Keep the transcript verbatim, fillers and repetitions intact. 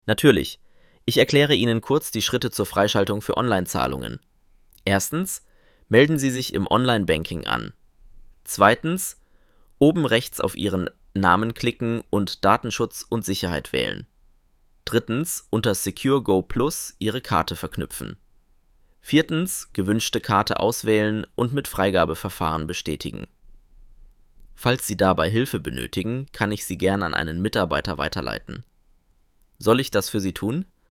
Natürlich. Ich erkläre Ihnen kurz die Schritte zur Freischaltung für Onlinezahlungen. Erstens, melden Sie sich im Online-Banking an. Zweitens, oben rechts auf Ihren Namen klicken und Datenschutz und Sicherheit wählen. Drittens, unter Secure Go Plus Ihre Karte verknüpfen. Viertens, gewünschte Karte auswählen und mit Freigabeverfahren bestätigen. Falls Sie dabei Hilfe benötigen, kann ich Sie gern an einen Mitarbeiter weiterleiten. Soll ich das für Sie tun?